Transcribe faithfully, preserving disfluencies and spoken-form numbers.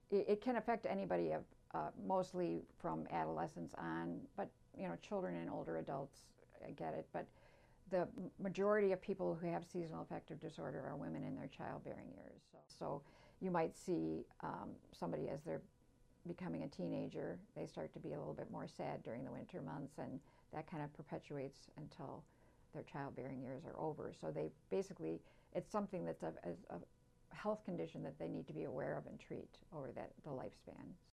it, it can affect anybody of uh, mostly from adolescence on, but you know, children and older adults uh, get it. But the majority of people who have seasonal affective disorder are women in their childbearing years. So, so you might see um, somebody as they're becoming a teenager, they start to be a little bit more sad during the winter months, and that kind of perpetuates until their childbearing years are over. So they basically, it's something that's a, a, a health condition that they need to be aware of and treat over that the lifespan.